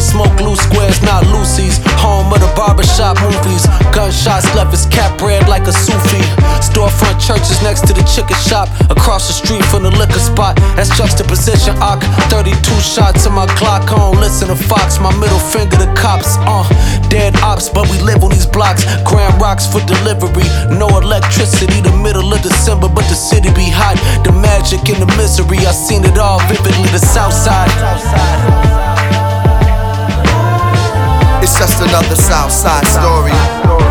smoke loose squares, not Lucy's. Home of the barbershop movies. Gunshots left his cap red like a Sufi. Storefront churches next to the chicken shop. Across the street from the liquor spot. That's juxtaposition, 32 shots in my Glock. I don't listen to Fox, my middle finger to cops. Dead ops, but we live on these blocks. Grand rocks for delivery. No electricity, the middle of December, but the city be hot. The magic and the misery, I seen it all vividly. The South Side. It's just another South Side story.